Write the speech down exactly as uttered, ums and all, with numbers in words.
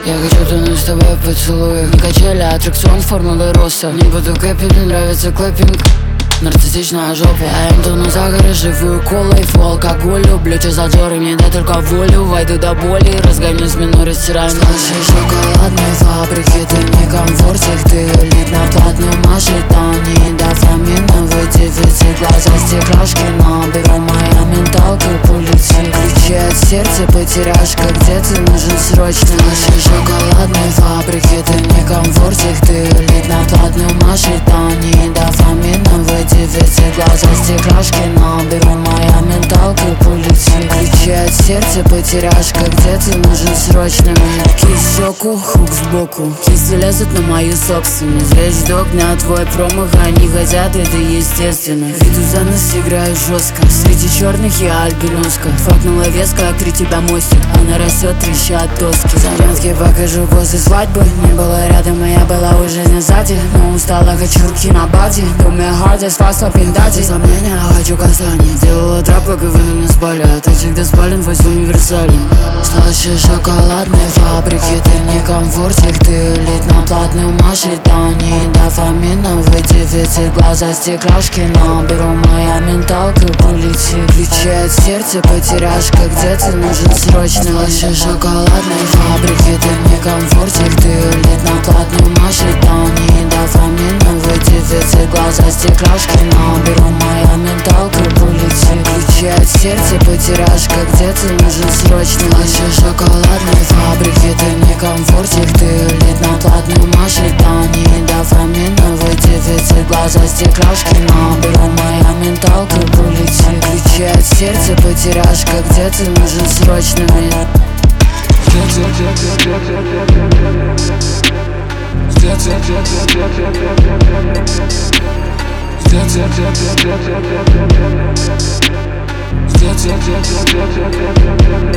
Я хочу тонуть с тобой в поцелуях. Не качели, а аттракцион формулы роста. Не буду кэпить, мне нравится клэппинг. Нарциссичная жопа. Я им тону за горы, живую колой, фу, алкоголь. Люблю те зажоры, мне дай только волю. Войду до боли, разгоню смену, растираем. Слышишь, шоколадной фабрики, ты не комфортик. Ты элит на платную машет, а не дофаминовый дефицит. Глаза стеклашки, но беру моя менталка, полетит. Ключи от сердца потеряшка, где ты нужен срочно. Слышишь, шоколадной фабрики, ты не комфортик. Ты элит на платную машет, а не дофаминовый дефицит. Глаза стеклашки, но беру моя менталка, полетит. Ключи от сердца потеряшка, где ты нужен срочно. Мне кисть в щеку, хук сбоку. Кисти лезут на мою собственность. Весь до окна твой промах, они хотят, это естественно. Виду за нас играю жестко. В свете черных я альбиноска. Факнула вес, как три тебя мостик. Она растет, трещат доски. Зарядки покажу после свадьбы. Не было рядом, и я была уже не сзади. Но устала, хочу руки на баде. Думаю, hard as fast, up in дате. Сомнения, хочу касания. Делала трап, пока вы на меня спали. А ты всегда спален, вось в универсале. Слышишь, шоколадной фабрики, ты не комфортик. Ты элит на платную машет, а не дофаминовый дефицит. Глаза стеклашки, но беру моя менталка, полетит. Ключи от сердца потеряшка, где ты нужен срочно. Слышишь, шоколадной фабрики, ты не комфортик. Ты элит на платную машет, а не дофаминовый дефицит. Глаза стеклашки, но беру моя менталка, полетит. Ключи от сердца потеряшка, где ты нужен срочно. Слышишь, шоколадной фабрики, ты не комфортик. Ты элит на платную машет, а не дофаминовый дефицит. Глаза стеклашки, но беру моя менталка, полетит. Ключи от сердца потеряшка, где ты нужен срочно. Где